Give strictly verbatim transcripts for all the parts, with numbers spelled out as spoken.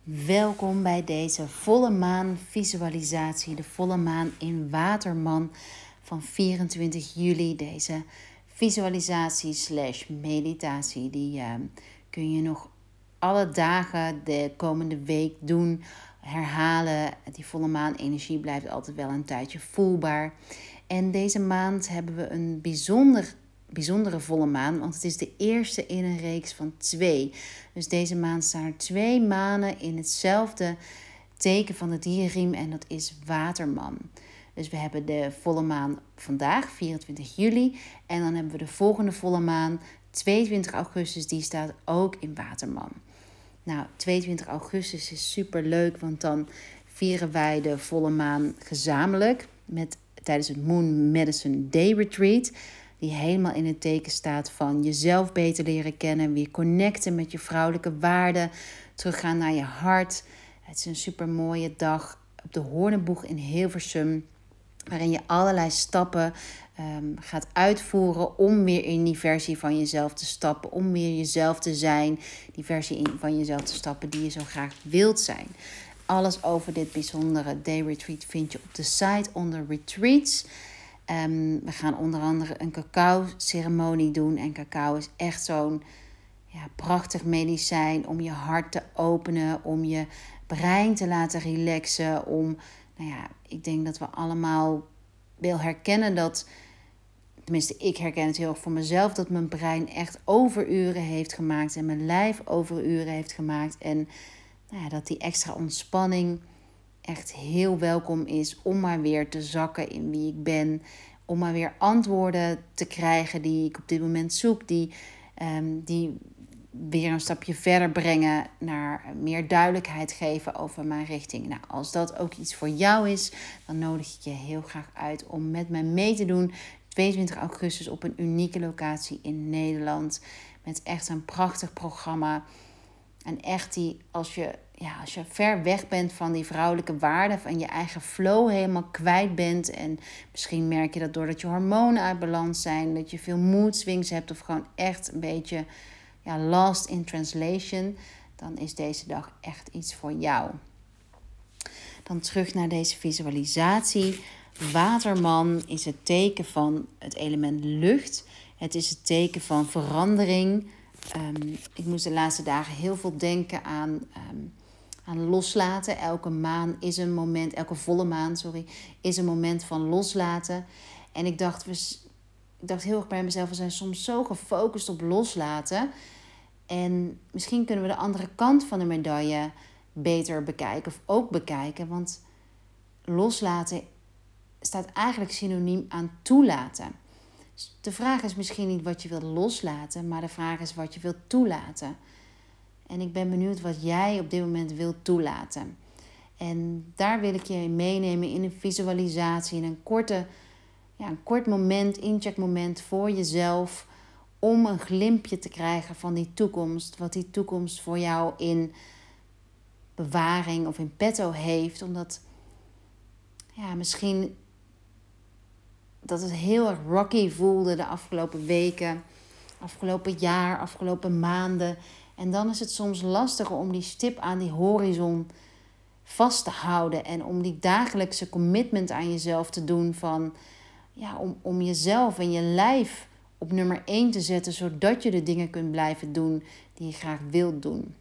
Welkom bij deze volle maan visualisatie, de volle maan in Waterman van vierentwintig juli. Deze visualisatie slash meditatie, die uh, kun je nog alle dagen de komende week doen, herhalen. Die volle maan energie blijft altijd wel een tijdje voelbaar. En deze maand hebben we een bijzonder bijzondere volle maan, want het is de eerste in een reeks van twee. Dus deze maand staan er twee manen in hetzelfde teken van de dierenriem en dat is Waterman. Dus we hebben de volle maan vandaag, vierentwintig juli, en dan hebben we de volgende volle maan, tweeëntwintig augustus, die staat ook in Waterman. Nou, tweeëntwintig augustus is super leuk, want dan vieren wij de volle maan gezamenlijk met, tijdens het Moon Medicine Day Retreat, die helemaal in het teken staat van jezelf beter leren kennen, weer connecten met je vrouwelijke waarden, teruggaan naar je hart. Het is een super mooie dag op de Hoornenboeg in Hilversum, waarin je allerlei stappen um, gaat uitvoeren om weer in die versie van jezelf te stappen, om weer jezelf te zijn, die versie in, van jezelf te stappen die je zo graag wilt zijn. Alles over dit bijzondere day retreat vind je op de site onder retreats. Um, we gaan onder andere een cacao-ceremonie doen. En cacao is echt zo'n ja, prachtig medicijn om je hart te openen, om je brein te laten relaxen. Om, nou ja, ik denk dat we allemaal wel herkennen dat, tenminste ik herken het heel erg voor mezelf, dat mijn brein echt overuren heeft gemaakt en mijn lijf overuren heeft gemaakt. En nou ja, dat die extra ontspanning echt heel welkom is om maar weer te zakken in wie ik ben. Om maar weer antwoorden te krijgen die ik op dit moment zoek. Die, um, die weer een stapje verder brengen naar meer duidelijkheid geven over mijn richting. Nou, als dat ook iets voor jou is, dan nodig ik je heel graag uit om met mij mee te doen. tweeëntwintig augustus op een unieke locatie in Nederland. Met echt een prachtig programma. En echt die, als je, ja, als je ver weg bent van die vrouwelijke waarden, van je eigen flow helemaal kwijt bent. En misschien merk je dat doordat je hormonen uit balans zijn, dat je veel mood swings hebt of gewoon echt een beetje ja, lost in translation. Dan is deze dag echt iets voor jou. Dan terug naar deze visualisatie. Waterman is het teken van het element lucht. Het is het teken van verandering. Um, ik moest de laatste dagen heel veel denken aan, um, aan loslaten. Elke maan is een moment, elke volle maan, sorry, is een moment van loslaten. En ik dacht, we, ik dacht heel erg bij mezelf, we zijn soms zo gefocust op loslaten. En misschien kunnen we de andere kant van de medaille beter bekijken of ook bekijken. Want loslaten staat eigenlijk synoniem aan toelaten. De vraag is misschien niet wat je wilt loslaten, maar de vraag is wat je wilt toelaten. En ik ben benieuwd wat jij op dit moment wilt toelaten. En daar wil ik je meenemen in een visualisatie, in een, korte, ja, een kort moment, incheckmoment voor jezelf, om een glimpje te krijgen van die toekomst. Wat die toekomst voor jou in bewaring of in petto heeft. Omdat ja, misschien dat het heel erg rocky voelde de afgelopen weken, afgelopen jaar, afgelopen maanden. En dan is het soms lastiger om die stip aan die horizon vast te houden. En om die dagelijkse commitment aan jezelf te doen van, ja, om, om jezelf en je lijf op nummer één te zetten, zodat je de dingen kunt blijven doen die je graag wilt doen.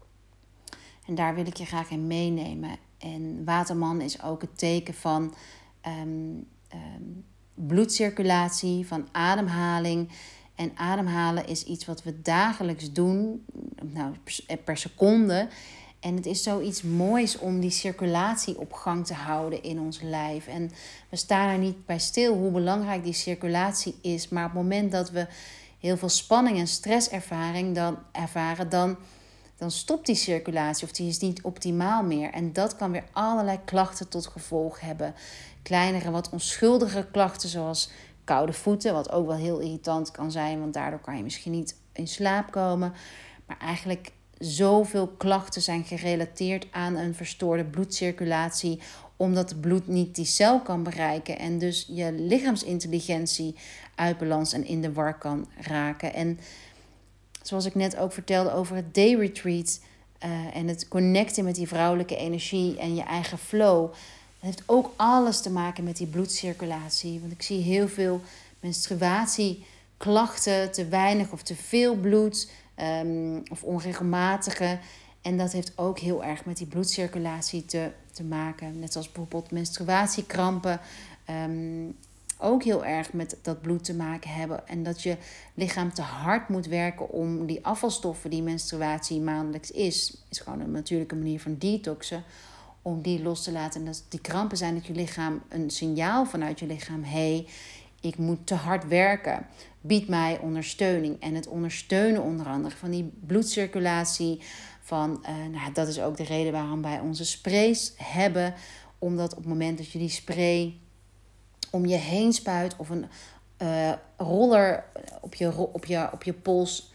En daar wil ik je graag in meenemen. En Waterman is ook het teken van Um, um, bloedcirculatie, van ademhaling. En ademhalen is iets wat we dagelijks doen, nou, per seconde. En het is zoiets moois om die circulatie op gang te houden in ons lijf. En we staan er niet bij stil hoe belangrijk die circulatie is. Maar op het moment dat we heel veel spanning en stresservaring dan ervaren, dan, dan stopt die circulatie of die is niet optimaal meer. En dat kan weer allerlei klachten tot gevolg hebben. Kleinere, wat onschuldige klachten zoals koude voeten, wat ook wel heel irritant kan zijn, want daardoor kan je misschien niet in slaap komen. Maar eigenlijk zoveel klachten zijn gerelateerd aan een verstoorde bloedcirculatie, omdat het bloed niet die cel kan bereiken en dus je lichaamsintelligentie uit balans en in de war kan raken. En zoals ik net ook vertelde over het day retreat, Uh, en het connecten met die vrouwelijke energie en je eigen flow. Dat heeft ook alles te maken met die bloedcirculatie. Want ik zie heel veel menstruatieklachten, te weinig of te veel bloed, um, of onregelmatige. En dat heeft ook heel erg met die bloedcirculatie te, te maken. Net zoals bijvoorbeeld menstruatiekrampen. Um, ook heel erg met dat bloed te maken hebben. En dat je lichaam te hard moet werken om die afvalstoffen die menstruatie maandelijks is. Is gewoon een natuurlijke manier van detoxen. Om die los te laten. En dat die krampen zijn dat je lichaam een signaal vanuit je lichaam. Hé, hey, ik moet te hard werken. Bied mij ondersteuning. En het ondersteunen onder andere van die bloedcirculatie. Van, uh, nou, dat is ook de reden waarom wij onze sprays hebben. Omdat op het moment dat je die spray om je heen spuit of een uh, roller op je, op, je, op je pols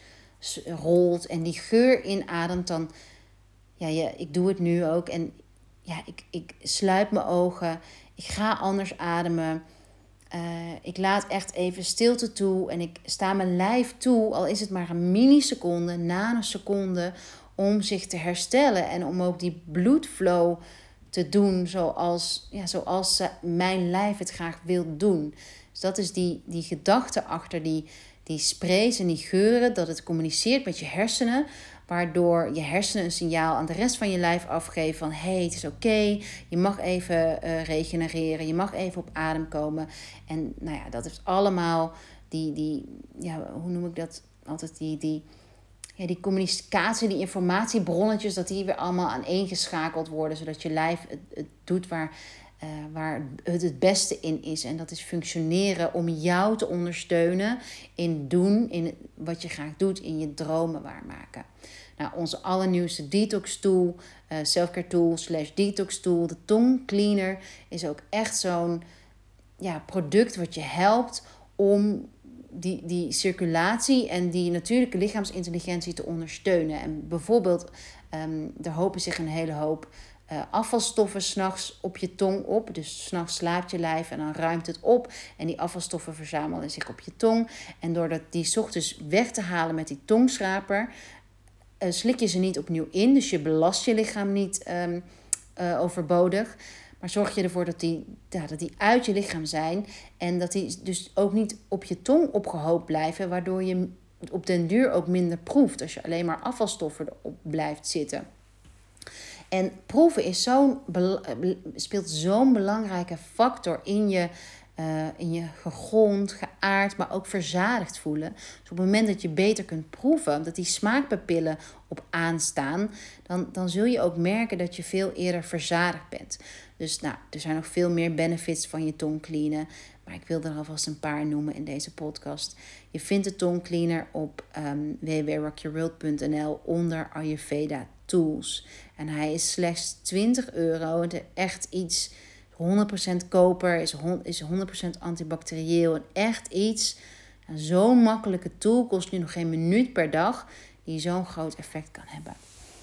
rolt en die geur inademt, dan, ja, ja, ik doe het nu ook en ja, ik, ik sluit mijn ogen, ik ga anders ademen, uh, ik laat echt even stilte toe en ik sta mijn lijf toe, al is het maar een milliseconde, nanoseconde, om zich te herstellen en om ook die bloedflow te doen zoals, ja, zoals mijn lijf het graag wil doen. Dus dat is die, die gedachte achter die, die sprays en die geuren, dat het communiceert met je hersenen, waardoor je hersenen een signaal aan de rest van je lijf afgeven van hé, hey, het is oké, okay, je mag even uh, regenereren, je mag even op adem komen. En nou ja, dat heeft allemaal die, die ja, hoe noem ik dat altijd, die... die Ja, die communicatie, die informatiebronnetjes, dat die weer allemaal aaneengeschakeld worden, zodat je lijf het, het doet waar, uh, waar het het beste in is. En dat is functioneren om jou te ondersteunen in doen, in wat je graag doet, in je dromen waarmaken. Nou, onze allernieuwste detox tool, uh, selfcare tool slash detox tool, de tong cleaner, is ook echt zo'n ja, product wat je helpt om Die, die circulatie en die natuurlijke lichaamsintelligentie te ondersteunen. En bijvoorbeeld, um, er hopen zich een hele hoop uh, afvalstoffen 's nachts op je tong op. Dus 's nachts slaapt je lijf en dan ruimt het op. En die afvalstoffen verzamelen zich op je tong. En door dat die 's ochtends weg te halen met die tongschraper, uh, slik je ze niet opnieuw in. Dus je belast je lichaam niet um, uh, overbodig. Maar zorg je ervoor dat die, ja, dat die uit je lichaam zijn. En dat die dus ook niet op je tong opgehoopt blijven. Waardoor je op den duur ook minder proeft. Als je alleen maar afvalstoffen erop blijft zitten. En proeven is zo'n, speelt zo'n belangrijke factor in je, uh, in je gegrond, geaard, maar ook verzadigd voelen. Dus op het moment dat je beter kunt proeven, dat die smaakpapillen op aanstaan, dan, dan zul je ook merken dat je veel eerder verzadigd bent. Dus nou, er zijn nog veel meer benefits van je tongcleanen. Maar ik wil er alvast een paar noemen in deze podcast. Je vindt de tongcleaner op um, w w w punt rock your world punt n l onder Ayurveda Tools. En hij is slechts twintig euro. Het is echt iets, honderd procent koper, is, is honderd procent antibacterieel. En echt iets, zo'n makkelijke tool, kost nu nog geen minuut per dag, die zo'n groot effect kan hebben.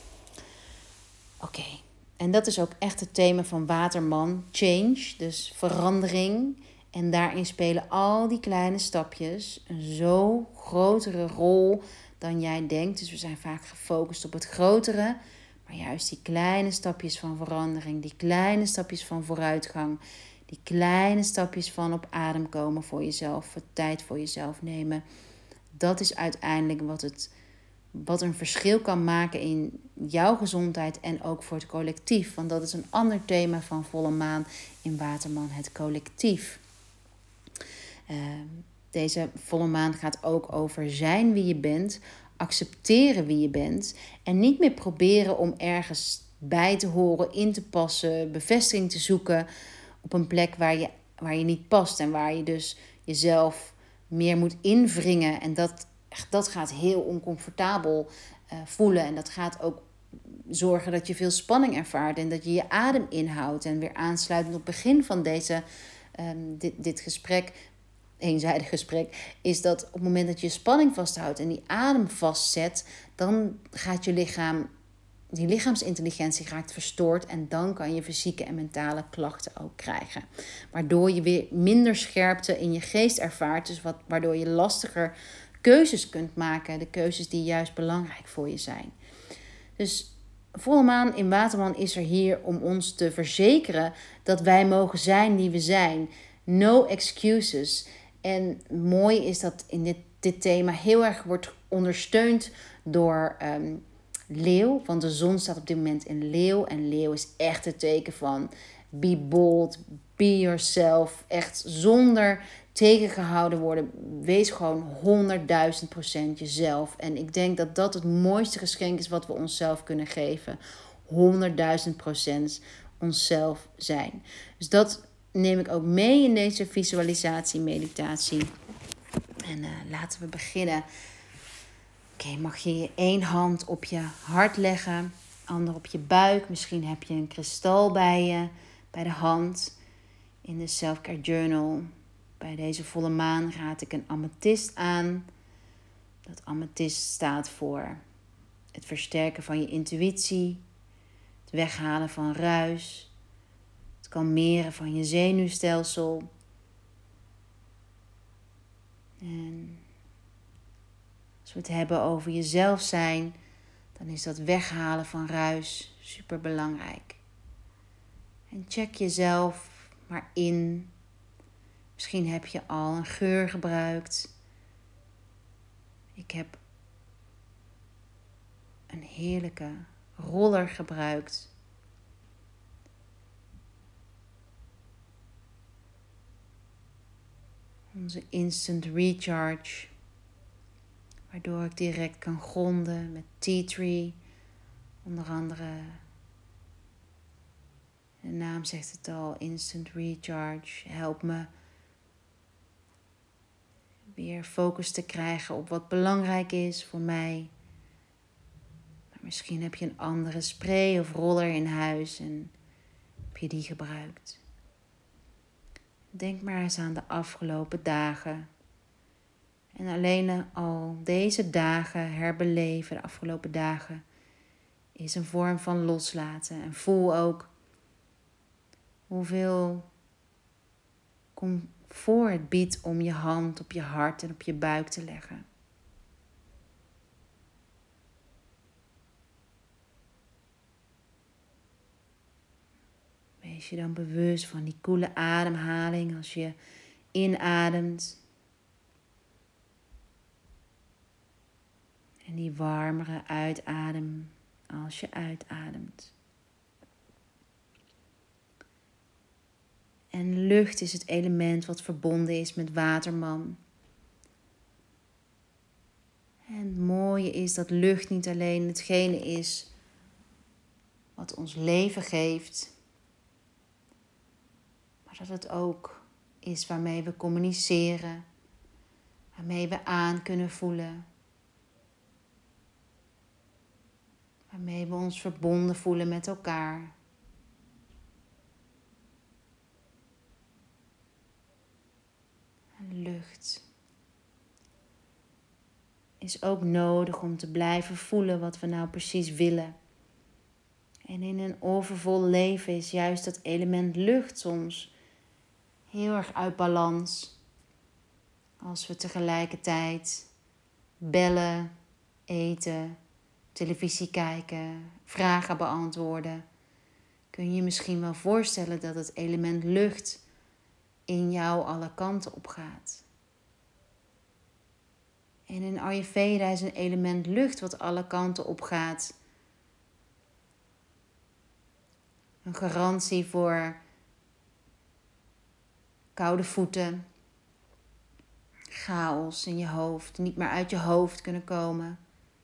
Oké. Okay. En dat is ook echt het thema van Waterman. Change, dus verandering. En daarin spelen al die kleine stapjes een zo grotere rol dan jij denkt. Dus we zijn vaak gefocust op het grotere. Maar juist die kleine stapjes van verandering, die kleine stapjes van vooruitgang, die kleine stapjes van op adem komen voor jezelf, tijd voor jezelf nemen. Dat is uiteindelijk wat het wat een verschil kan maken in jouw gezondheid en ook voor het collectief. Want dat is een ander thema van volle maan in Waterman, het collectief. Uh, deze volle maan gaat ook over zijn wie je bent, accepteren wie je bent en niet meer proberen om ergens bij te horen, in te passen, bevestiging te zoeken op een plek waar je, waar je niet past en waar je dus jezelf meer moet invringen. En dat Dat gaat heel oncomfortabel uh, voelen. En dat gaat ook zorgen dat je veel spanning ervaart. En dat je je adem inhoudt. En weer aansluitend op het begin van deze, um, dit, dit gesprek, eenzijdig gesprek, is dat op het moment dat je spanning vasthoudt en die adem vastzet, dan gaat je lichaam, die lichaamsintelligentie raakt verstoord. En dan kan je fysieke en mentale klachten ook krijgen. Waardoor je weer minder scherpte in je geest ervaart. Dus wat, waardoor je lastiger keuzes kunt maken. De keuzes die juist belangrijk voor je zijn. Dus volle maan in Waterman is er hier om ons te verzekeren dat wij mogen zijn wie we zijn. No excuses. En mooi is dat in dit, dit thema heel erg wordt ondersteund door um, leeuw. Want de zon staat op dit moment in leeuw. En leeuw is echt het teken van be bold, be yourself. Echt zonder tegengehouden worden. Wees gewoon honderdduizend procent jezelf. En ik denk dat dat het mooiste geschenk is wat we onszelf kunnen geven. honderdduizend procent onszelf zijn. Dus dat neem ik ook mee in deze visualisatie, meditatie. En uh, laten we beginnen. Oké, okay, mag je je één hand op je hart leggen, ander op je buik. Misschien heb je een kristal bij je, bij de hand. In de Self-Care Journal, bij deze volle maan, raad ik een amethyst aan. Dat amethyst staat voor het versterken van je intuïtie, het weghalen van ruis, het kalmeren van je zenuwstelsel. En als we het hebben over jezelf zijn, dan is dat weghalen van ruis super belangrijk. En check jezelf maar in. Misschien heb je al een geur gebruikt. Ik heb een heerlijke roller gebruikt. Onze instant recharge. Waardoor ik direct kan gronden met tea tree. Onder andere, de naam zegt het al, instant recharge. Helpt me weer focus te krijgen op wat belangrijk is voor mij. Maar misschien heb je een andere spray of roller in huis en heb je die gebruikt. Denk maar eens aan de afgelopen dagen. En alleen al deze dagen herbeleven, de afgelopen dagen, is een vorm van loslaten. En voel ook hoeveel comfort het biedt om je hand op je hart en op je buik te leggen. Wees je dan bewust van die koele ademhaling als je inademt. En die warmere uitadem als je uitademt. En lucht is het element wat verbonden is met Waterman. En het mooie is dat lucht niet alleen hetgene is wat ons leven geeft, maar dat het ook is waarmee we communiceren, waarmee we aan kunnen voelen, waarmee we ons verbonden voelen met elkaar. En lucht is ook nodig om te blijven voelen wat we nou precies willen. En in een overvol leven is juist dat element lucht soms heel erg uit balans. Als we tegelijkertijd bellen, eten, televisie kijken, vragen beantwoorden, kun je je misschien wel voorstellen dat het element lucht in jou alle kanten op gaat. En in Ayurveda is een element lucht wat alle kanten op gaat een garantie voor koude voeten, chaos in je hoofd, niet meer uit je hoofd kunnen komen.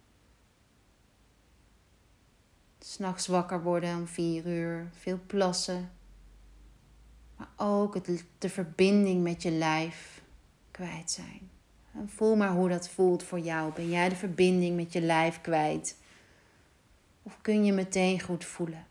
'S Nachts wakker worden om vier uur, veel plassen. Maar ook het, de verbinding met je lijf kwijt zijn. En voel maar hoe dat voelt voor jou. Ben jij de verbinding met je lijf kwijt? Of kun je meteen goed voelen?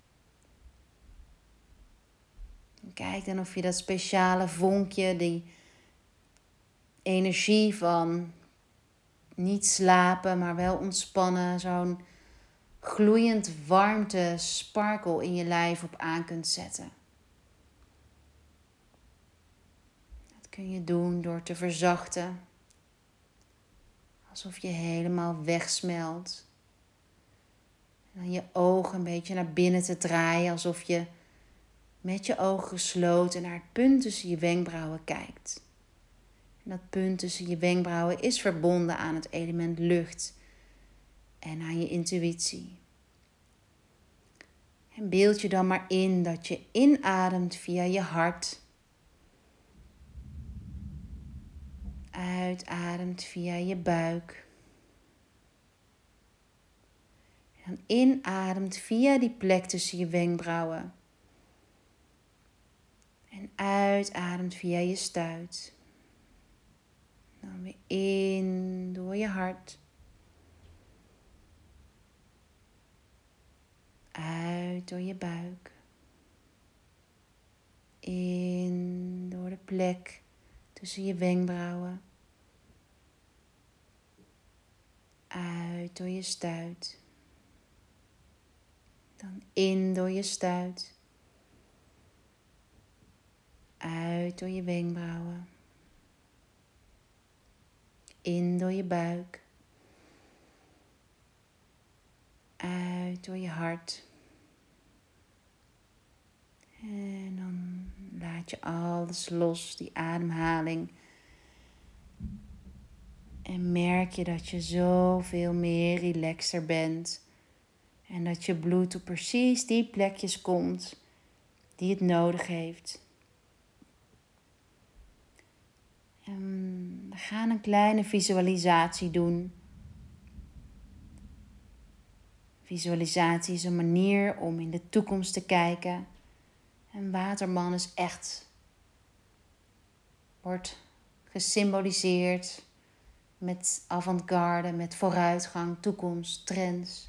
En kijk dan of je dat speciale vonkje, die energie van niet slapen, maar wel ontspannen, zo'n gloeiend warmte, sparkle in je lijf op aan kunt zetten. Dat kun je doen door te verzachten. Alsof je helemaal wegsmelt. En dan je ogen een beetje naar binnen te draaien. Alsof je met je ogen gesloten naar het punt tussen je wenkbrauwen kijkt. En dat punt tussen je wenkbrauwen is verbonden aan het element lucht. En aan je intuïtie. En beeld je dan maar in dat je inademt via je hart. Uitademt via je buik. En inademt via die plek tussen je wenkbrauwen. En uitademt via je stuit. Dan weer in door je hart. Uit door je buik. In door de plek tussen je wenkbrauwen. Uit door je stuit. Dan in door je stuit. Uit door je wenkbrauwen. In door je buik. Uit door je hart. En dan laat je alles los, die ademhaling. En merk je dat je zoveel meer relaxter bent. En dat je bloed op precies die plekjes komt die het nodig heeft. En we gaan een kleine visualisatie doen. Visualisatie is een manier om in de toekomst te kijken. En waterman is echt, wordt gesymboliseerd met avant-garde, met vooruitgang, toekomst, trends.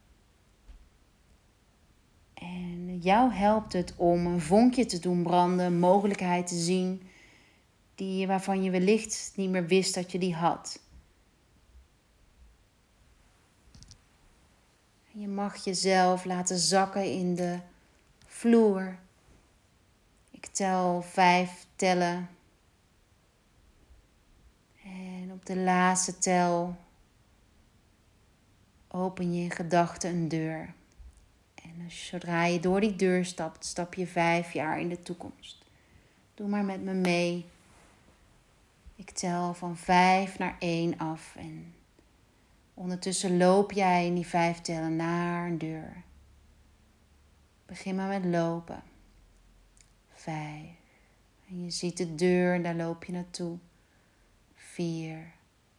En jou helpt het om een vonkje te doen branden, een mogelijkheid te zien die, waarvan je wellicht niet meer wist dat je die had. Je mag jezelf laten zakken in de vloer. Ik tel vijf tellen. En op de laatste tel open je in gedachten een deur. En als, zodra je door die deur stapt, stap je vijf jaar in de toekomst. Doe maar met me mee. Ik tel van vijf naar één af. En ondertussen loop jij in die vijf tellen naar een deur. Begin maar met lopen. Vijf. En je ziet de deur en daar loop je naartoe. Vier.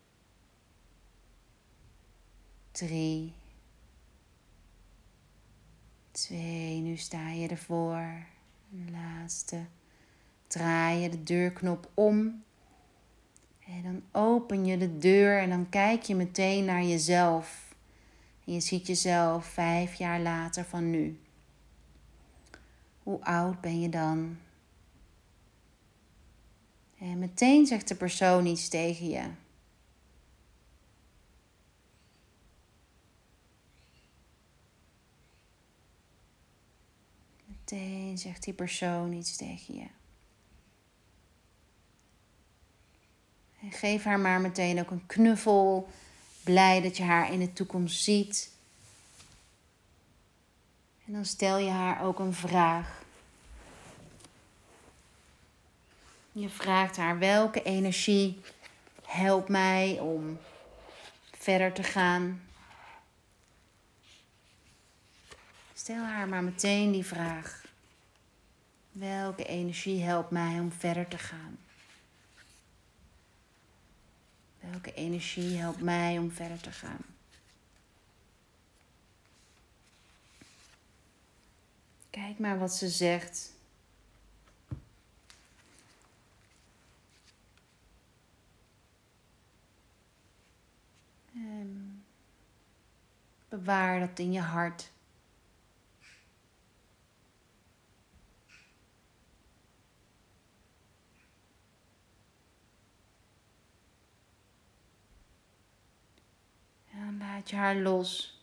Drie. Twee. Nu sta je ervoor. En laatste. Draai je de deurknop om. En dan open je de deur en dan kijk je meteen naar jezelf. En je ziet jezelf vijf jaar later van nu. Hoe oud ben je dan? En meteen zegt de persoon iets tegen je. Meteen zegt die persoon iets tegen je. En geef haar maar meteen ook een knuffel. Blij dat je haar in de toekomst ziet. En dan stel je haar ook een vraag. Je vraagt haar: welke energie helpt mij om verder te gaan? Stel haar maar meteen die vraag. Welke energie helpt mij om verder te gaan? Welke energie helpt mij om verder te gaan? Kijk maar wat ze zegt. En bewaar dat in je hart. En dan laat je haar los.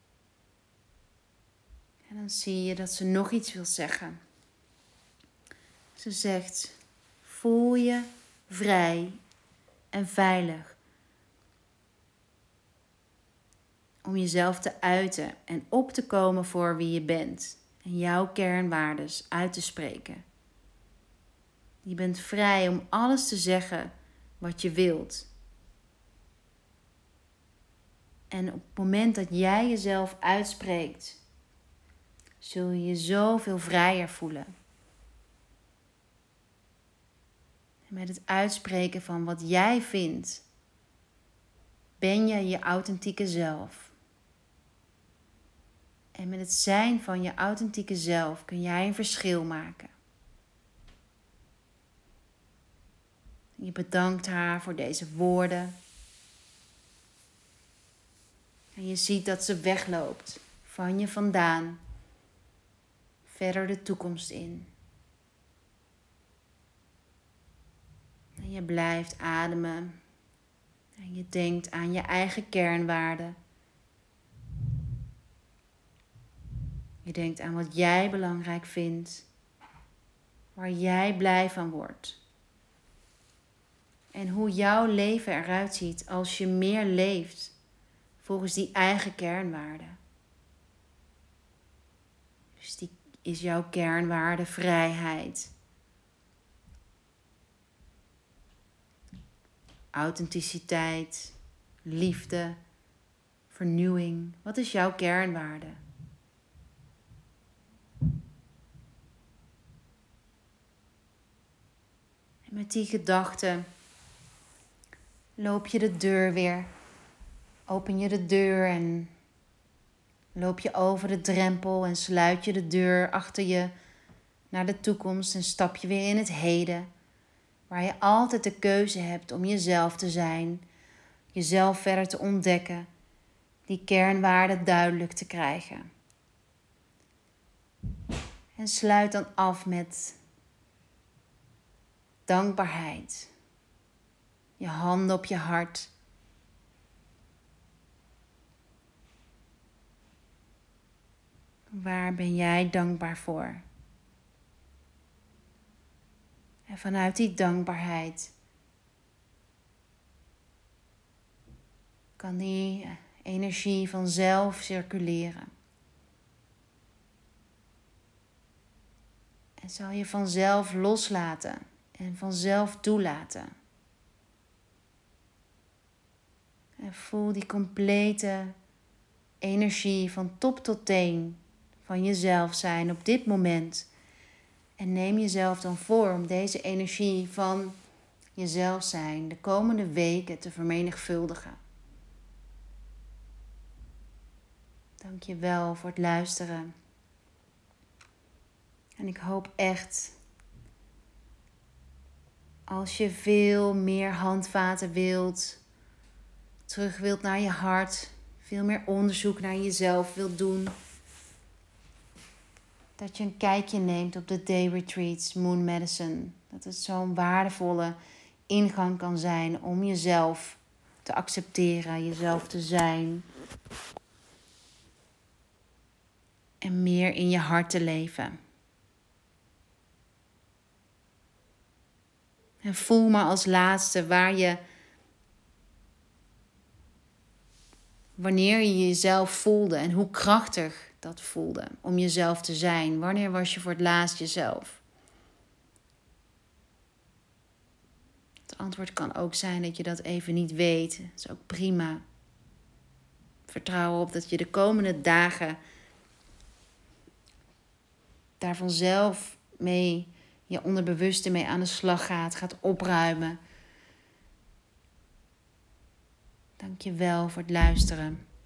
En dan zie je dat ze nog iets wil zeggen. Ze zegt: voel je vrij en veilig om jezelf te uiten en op te komen voor wie je bent. En jouw kernwaardes uit te spreken. Je bent vrij om alles te zeggen wat je wilt. En op het moment dat jij jezelf uitspreekt, zul je je zoveel vrijer voelen. En met het uitspreken van wat jij vindt, ben je je authentieke zelf. En met het zijn van je authentieke zelf kun jij een verschil maken. Je bedankt haar voor deze woorden. En je ziet dat ze wegloopt van je vandaan, verder de toekomst in. En je blijft ademen. En je denkt aan je eigen kernwaarden. Je denkt aan wat jij belangrijk vindt. Waar jij blij van wordt. En hoe jouw leven eruit ziet als je meer leeft volgens die eigen kernwaarden. Dus die is jouw kernwaarde vrijheid. Authenticiteit, liefde, vernieuwing. Wat is jouw kernwaarde? En met die gedachten loop je de deur weer. Open je de deur en loop je over de drempel en sluit je de deur achter je naar de toekomst en stap je weer in het heden. Waar je altijd de keuze hebt om jezelf te zijn, jezelf verder te ontdekken, die kernwaarden duidelijk te krijgen. En sluit dan af met dankbaarheid. Je handen op je hart. Waar ben jij dankbaar voor? En vanuit die dankbaarheid kan die energie vanzelf circuleren. En zal je vanzelf loslaten en vanzelf toelaten. En voel die complete energie van top tot teen van jezelf zijn op dit moment. En neem jezelf dan voor om deze energie van jezelf zijn de komende weken te vermenigvuldigen. Dank je wel voor het luisteren. En ik hoop echt, als je veel meer handvaten wilt, terug wilt naar je hart, veel meer onderzoek naar jezelf wilt doen, dat je een kijkje neemt op de Day Retreats Moon Medicine. Dat het zo'n waardevolle ingang kan zijn om jezelf te accepteren, jezelf te zijn. En meer in je hart te leven. En voel maar als laatste waar je, wanneer je jezelf voelde en hoe krachtig dat voelde om jezelf te zijn. Wanneer was je voor het laatst jezelf? Het antwoord kan ook zijn dat je dat even niet weet. Dat is ook prima. Vertrouw erop dat je de komende dagen daar vanzelf mee, je onderbewuste mee aan de slag gaat, gaat opruimen. Dank je wel voor het luisteren.